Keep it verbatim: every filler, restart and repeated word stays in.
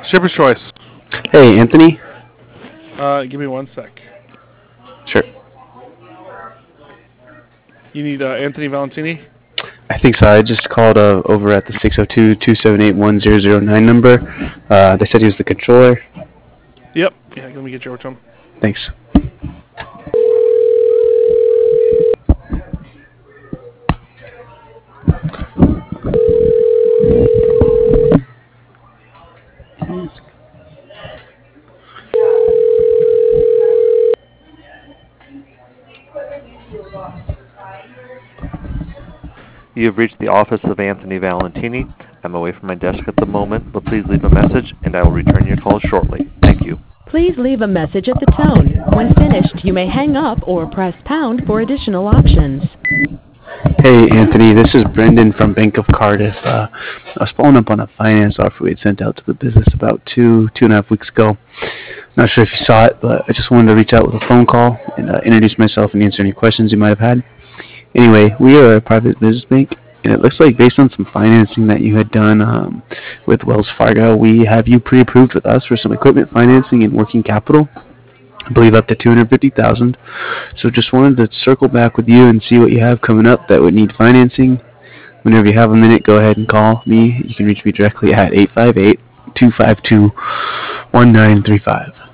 Shipper's choice. Hey, Anthony. Uh, give me one sec. Sure. You need uh, Anthony Valentini? I think so. I just called uh, over at the six oh two, two seven eight, one zero zero nine number. Uh, they said he was the controller. Yep. Yeah, let me get you over to him. Thanks. You have reached the office of Anthony Valentini. I'm away from my desk at the moment, but please leave a message and I will return your call shortly. Thank you. Please leave a message at the tone. When finished, you may hang up or press pound for additional options. Hey, Anthony. This is Brendan from Bank of Cardiff. Uh, I was following up on a finance offer we had sent out to the business about two, two and a half weeks ago. Not sure if you saw it, but I just wanted to reach out with a phone call and uh, introduce myself and answer any questions you might have had. Anyway, we are a private business bank, and it looks like based on some financing that you had done um, with Wells Fargo, we have you pre-approved with us for some equipment financing and working capital. I believe up to two hundred fifty thousand dollars. So just wanted to circle back with you and see what you have coming up that would need financing. Whenever you have a minute, go ahead and call me. You can reach me directly at eight five eight, two five two, one nine three five.